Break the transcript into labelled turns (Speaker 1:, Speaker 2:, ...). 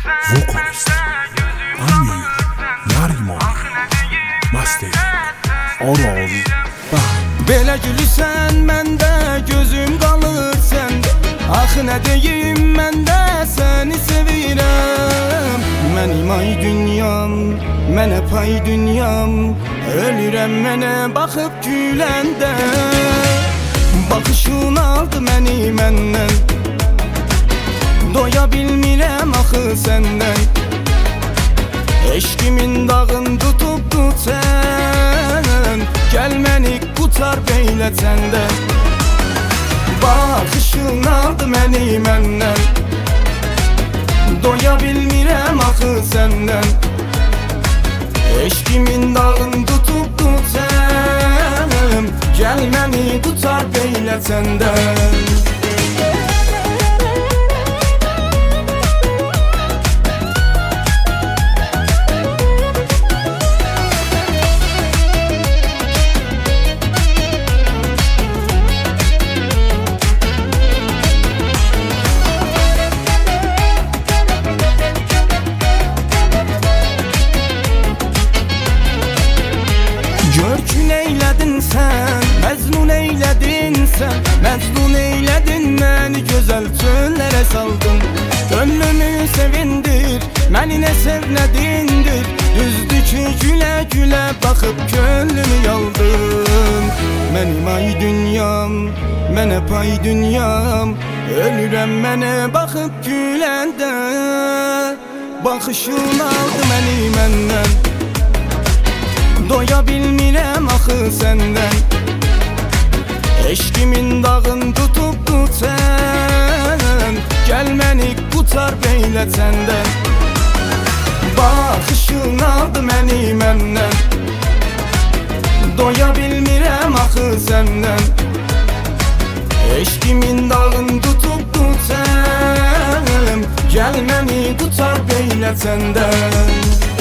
Speaker 1: Vokalist Amir Nariman Master Aral
Speaker 2: Belə gülürsən məndə, gözüm qalır səndə. Axı nə deyim, məndə səni sevirəm. Mənim ay dünyam, mənə pay dünyam. Ölürəm mənə baxıb güləndə. Baxışın aldı məni məndən. Doya bilmirəm axı səndən. Eşkimin dağın tutubdu sən. Gəl məni qutar beylə səndən. Baxışın aldı məni məndən. Doya bilmirəm axı səndən. Eşkimin dağın tutubdu sən. Gəl məni qutar beylə səndən. Görkün eylədin sən, məzlun eylədin sən. Məzlun eylədin məni, gözəl çöllərə saldın. Gönlümü sevindir, məni nə sev nə dindir. Düzdür ki gülə gülə baxıb gönlümü yaldın. Mənim ay dünyam, mənə pay dünyam. Ölürəm mənə baxıb güləndə. Baxışın aldı məni məndən. Doya bilmirəm axı səndən. Eşkimin dağın tutubdu sən. Gəl məni qutar beylə səndən. Baxışın aldı məni məndən. Doya bilmirəm axı səndən. Eşkimin dağın tutubdu sən. Gəl məni qutar beylə səndən.